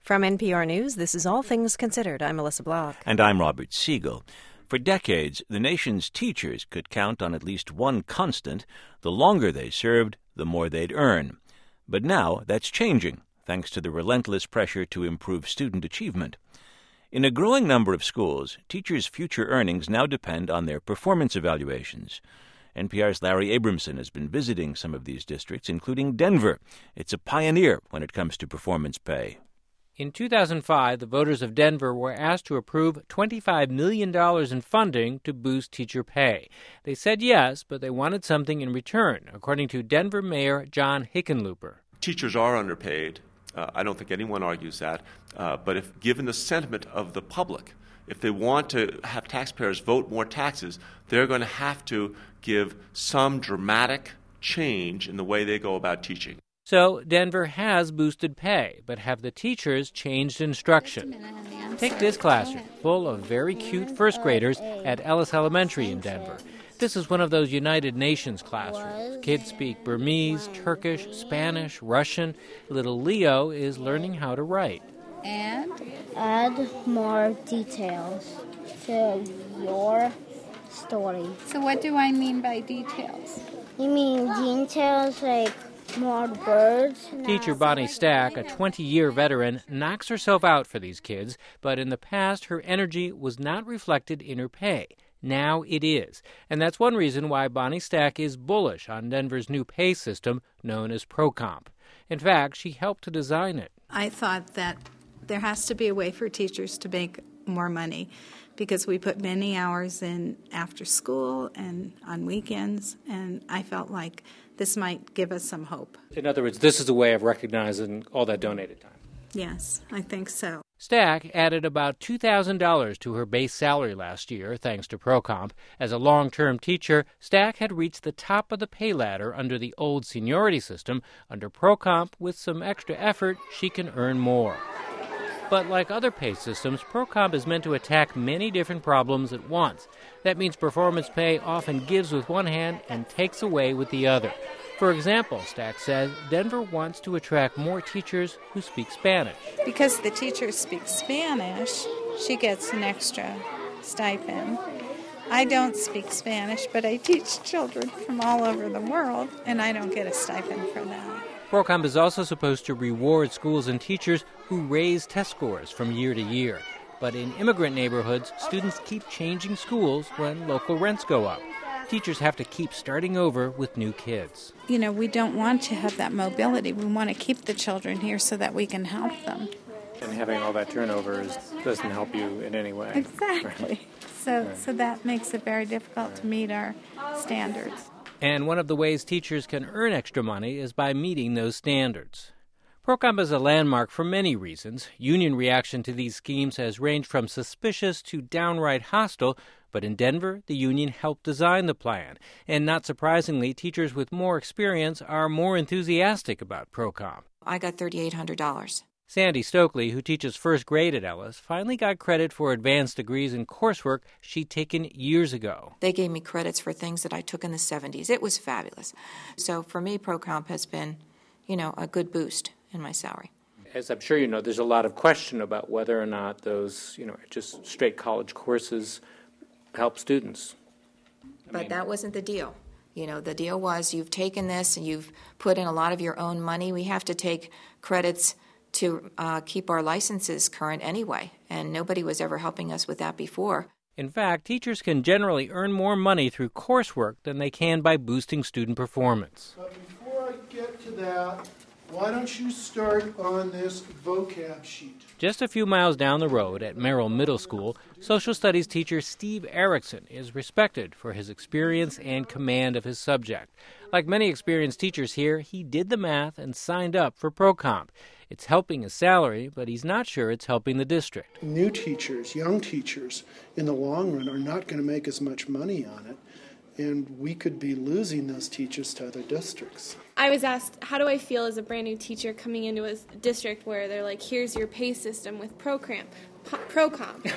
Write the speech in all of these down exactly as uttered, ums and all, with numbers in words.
From N P R News, this is All Things Considered. I'm Melissa Block. And I'm Robert Siegel. For decades, the nation's teachers could count on at least one constant. The longer they served, the more they'd earn. But now that's changing, thanks to the relentless pressure to improve student achievement. In a growing number of schools, teachers' future earnings now depend on their performance evaluations. N P R's Larry Abramson has been visiting some of these districts, including Denver. It's a pioneer when it comes to performance pay. In two thousand five, the voters of Denver were asked to approve twenty-five million dollars in funding to boost teacher pay. They said yes, but they wanted something in return, according to Denver Mayor John Hickenlooper. Teachers are underpaid. Uh, I don't think anyone argues that. Uh, but if given the sentiment of the public, if they want to have taxpayers vote more taxes, they're going to have to give some dramatic change in the way they go about teaching. So Denver has boosted pay, but have the teachers changed instruction? Take this classroom, full of very cute first graders at Ellis Elementary in Denver. This is one of those United Nations classrooms. Kids speak Burmese, Turkish, Spanish, Russian. Little Leo is learning how to write. And add more details to your story. So what do I mean by details? You mean details like more birds? Teacher Bonnie Stack, a twenty-year veteran, knocks herself out for these kids, but in the past her energy was not reflected in her pay. Now it is. And that's one reason why Bonnie Stack is bullish on Denver's new pay system known as ProComp. In fact, she helped to design it. I thought that there has to be a way for teachers to make more money because we put many hours in after school and on weekends, and I felt like this might give us some hope. In other words, this is a way of recognizing all that donated time. Yes, I think so. Stack added about two thousand dollars to her base salary last year, thanks to ProComp. As a long-term teacher, Stack had reached the top of the pay ladder under the old seniority system. Under ProComp, with some extra effort, she can earn more. But like other pay systems, ProComp is meant to attack many different problems at once. That means performance pay often gives with one hand and takes away with the other. For example, Stack says, Denver wants to attract more teachers who speak Spanish. Because the teachers speak Spanish, she gets an extra stipend. I don't speak Spanish, but I teach children from all over the world, and I don't get a stipend for that. ProComp is also supposed to reward schools and teachers who raise test scores from year to year. But in immigrant neighborhoods, students keep changing schools when local rents go up. Teachers have to keep starting over with new kids. You know, we don't want to have that mobility. We want to keep the children here so that we can help them. And having all that turnover is, doesn't help you in any way. Exactly. So, right. so that makes it very difficult to meet our standards. And one of the ways teachers can earn extra money is by meeting those standards. ProComp is a landmark for many reasons. Union reaction to these schemes has ranged from suspicious to downright hostile, but in Denver, the union helped design the plan. And not surprisingly, teachers with more experience are more enthusiastic about ProComp. I got three thousand eight hundred dollars. Sandy Stokely, who teaches first grade at Ellis, finally got credit for advanced degrees in coursework she'd taken years ago. They gave me credits for things that I took in the seventies. It was fabulous. So for me, ProComp has been, you know, a good boost in my salary. As I'm sure you know, there's a lot of question about whether or not those, you know, just straight college courses help students. I but mean, that wasn't the deal. You know, the deal was you've taken this and you've put in a lot of your own money. We have to take credits to uh, keep our licenses current anyway, and nobody was ever helping us with that before. In fact, teachers can generally earn more money through coursework than they can by boosting student performance. But before I get to that, why don't you start on this vocab sheet? Just a few miles down the road at Merrill Middle School, social studies teacher Steve Erickson is respected for his experience and command of his subject. Like many experienced teachers here, he did the math and signed up for ProComp. It's helping his salary, but he's not sure it's helping the district. New teachers, young teachers, in the long run are not going to make as much money on it, and we could be losing those teachers to other districts. I was asked, how do I feel as a brand new teacher coming into a district where they're like, here's your pay system with ProComp. ProComp.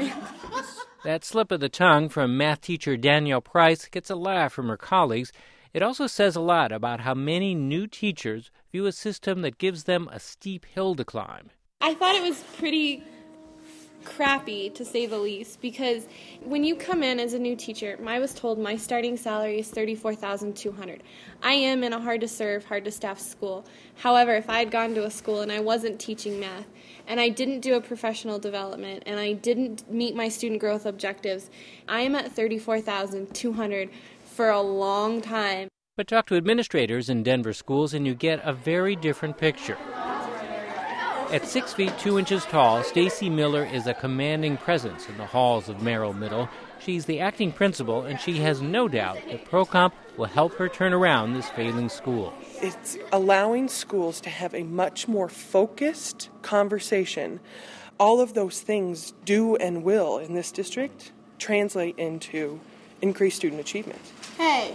That slip of the tongue from math teacher Danielle Price gets a laugh from her colleagues. It also says a lot about how many new teachers view a system that gives them a steep hill to climb. I thought it was pretty crappy, to say the least, because when you come in as a new teacher, I was told my starting salary is thirty-four thousand two hundred dollars. I am in a hard-to-serve, hard-to-staff school. However, if I had gone to a school and I wasn't teaching math, and I didn't do a professional development, and I didn't meet my student growth objectives, I am at thirty-four thousand two hundred dollars for a long time. But talk to administrators in Denver schools and you get a very different picture. At six feet two inches tall, Stacy Miller is a commanding presence in the halls of Merrill Middle. She's the acting principal, and she has no doubt that ProComp will help her turn around this failing school. It's allowing schools to have a much more focused conversation. All of those things do and will in this district translate into increased student achievement. Hey,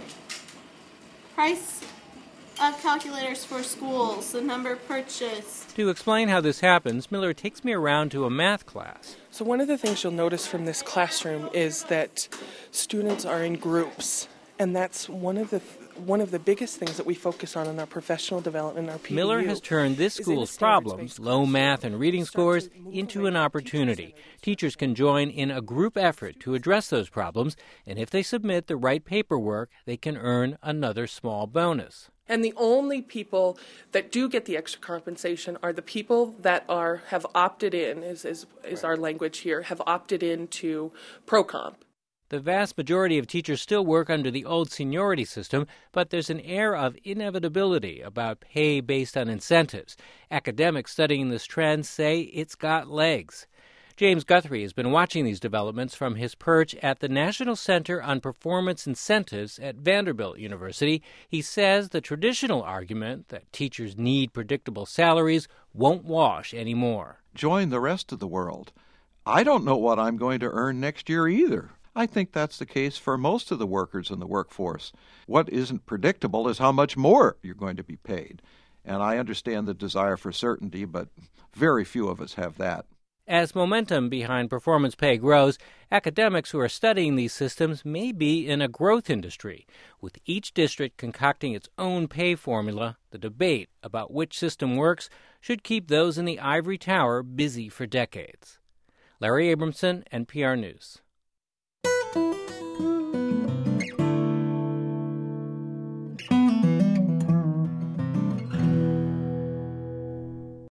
price of calculators for schools, the number purchased. To explain how this happens, Miller takes me around to a math class. So one of the things you'll notice from this classroom is that students are in groups, and that's one of the one of the biggest things that we focus on in our professional development, our P B U. Miller has turned this school's problems, low math and reading scores, into an opportunity. Teachers can join in a group effort to address those problems, and if they submit the right paperwork, they can earn another small bonus. And the only people that do get the extra compensation are the people that are have opted in, is, is, is our language here, have opted in to ProComp. The vast majority of teachers still work under the old seniority system, but there's an air of inevitability about pay based on incentives. Academics studying this trend say it's got legs. James Guthrie has been watching these developments from his perch at the National Center on Performance Incentives at Vanderbilt University. He says the traditional argument that teachers need predictable salaries won't wash anymore. Join the rest of the world. I don't know what I'm going to earn next year either. I think that's the case for most of the workers in the workforce. What isn't predictable is how much more you're going to be paid. And I understand the desire for certainty, but very few of us have that. As momentum behind performance pay grows, academics who are studying these systems may be in a growth industry. With each district concocting its own pay formula, the debate about which system works should keep those in the ivory tower busy for decades. Larry Abramson, N P R News.